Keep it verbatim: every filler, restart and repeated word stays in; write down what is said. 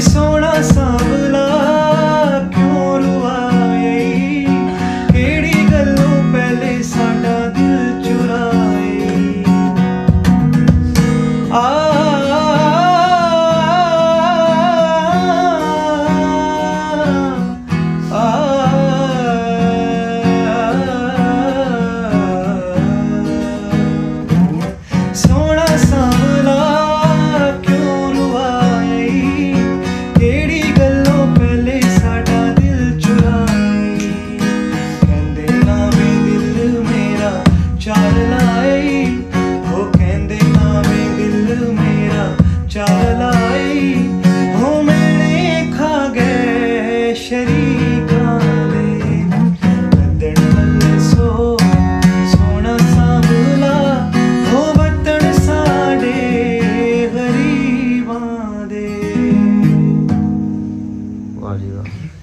सोना सांवला क्यों रुआए, केड़ी गल्लों पहले साडा दिल चुराए। आ सोना सांवला क्यों रुआए, केड़ी गल्लों पहले साडा दिल चुराए। कहंदे नावे दिल मेरा चाल लाए, हो कहंदे नावे दिल मेरा चाल लाए। हो मिलने खा गए शरीकां दे, बदन वल्ले सो सोना सांवला, हो वतन साडे गरीबां दे। वाह जी वाह।